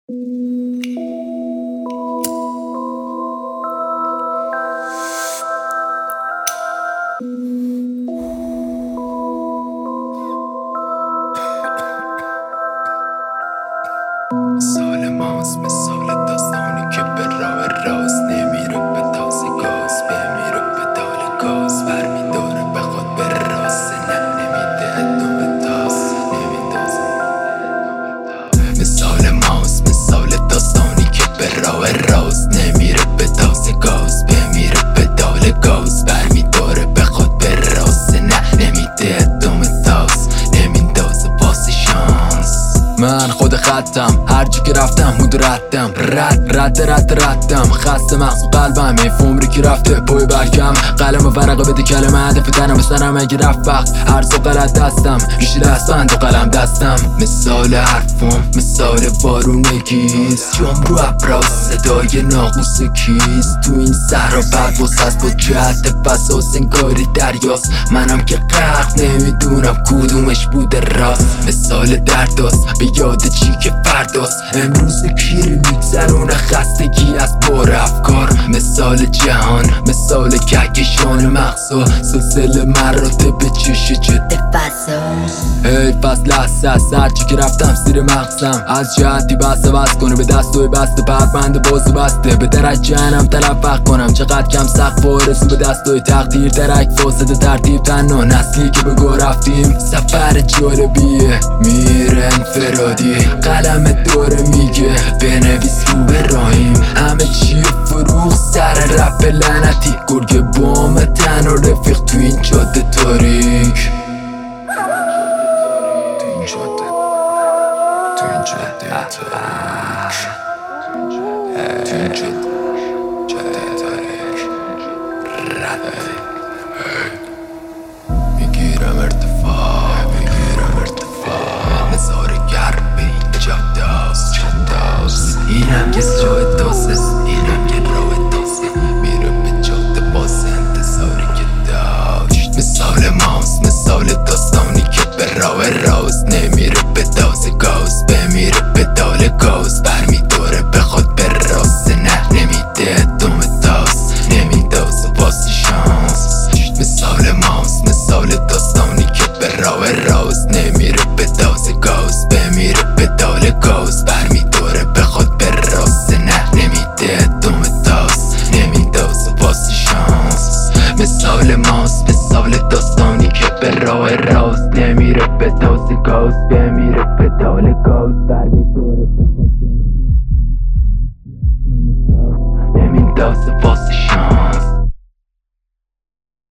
مثال ماست، مثال داستانی که به راه راست نمیره، به تازه گاز بمیره، به دال گاز برمیداره بخواد به راست، نه نمیده ادامه تاس نمیدازه. مثال ماست، مثال داستانی که به راه راست نمیره، به تازه گاز بمیره، به دال گاز برمیداره بخواد به راست، نه نمیده ادامه تاس نمیدازه واسه شانس. من خود خطم، هر جا که رفتم مود ردم، ردم خسته مغز و قلبم، حیف عمری که رفته پای برگم، قلم و ورقه بده کلمه هدف تنم سرم اگه رفت وقت هر و غلط دستم میشه دستبند و قلم دستم. مثال حرفم مثال بارونگیست، جام رو ابراز صدای ناقوس کیست، تو این صحرا پرواز هست با جهت فساس انگاری دریاست، منم که غرق نمیدونم کدومش بوده راست. مثال درداست به یاد چی که فرداست، امروز کیری میگذرونه خستگی از بار افکار. مثال جهان مثال کهکشان مغزا، سلسله مراتب چش جد ای فصل لحظه است، هرچی که رفتم زیر مغزم از جهتی بست بست کنه به دستوی بسته پربند بازو بسته به درک جهنم تلفق کنم، چقدر کم سقف و رسو به دستوی تقدیر درک فاسد ترتیب تنها نسلی که به گاه رفتیم. سفر جالبیه میره انفرادی، قلم دوره میگه بنویس رو به راهیم، همه چی فروغ سر رپ لعنتی، گرگ بام تن و رفیق تو این جاده تاریک، تو این جاده تاریک میگیرم ارتفاع نظاره گرم به این جاده است، اینم یه جای تازه است، اینم یه راه تازه میره به جاده باز انتظاری که داشت. مثال ماست مثال داستانی که به راه راست نمیره، به تازه گاز بمیره، به دال گاز برمیداره بخواد به راست، نه نمیده ادامه تاس نمیدازه واسه شانس. مثال ماست مثال داستانی که به راه راست نمیره، به تازه گاز بمیره، به دال گاز برمیداره بخواد به راست، نه نمیده ادامه تاس نمیدازه واسه شانس. مثال ماست مثال داستانی که به راه راست نمیره، به تازه گاز بمیره، به دال گاز برمیداره بخواد به راست، نمیدازه واسه شانس.